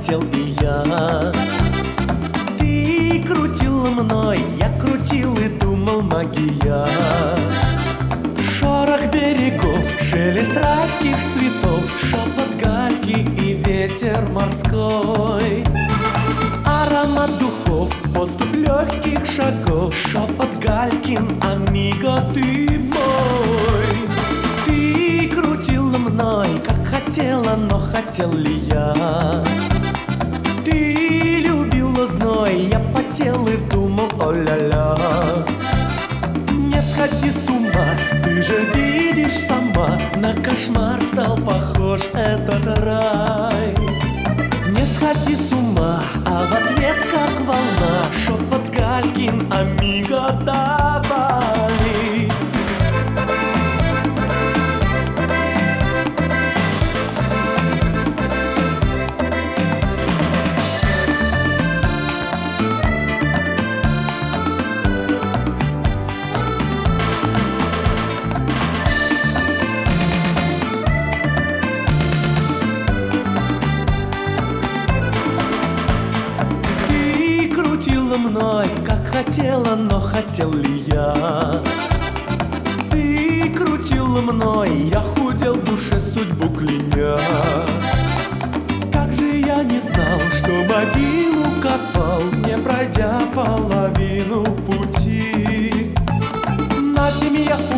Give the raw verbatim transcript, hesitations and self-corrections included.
хотел и я. Ты крутил мной, я крутил и думал магия. Шорох берегов, шелест райских цветов, шепот гальки и ветер морской. Аромат духов, поступь легких шагов, шепот галькин, амиго, ты мой. Ты крутил мной, как хотела, но хотел ли я? Ты любила зной, я потел и думал, о-ля-ля. Не сходи с ума, ты же видишь сама, на кошмар стал похож этот рай. Не сходи с ума, а в ответ как волна шепот галькин, амиго, давай. Мной, как хотела, но хотел ли я? Ты крутил мной, я худел в душе, судьбу кляня. Как же я не знал, что могилу копал, не пройдя половину пути. На земле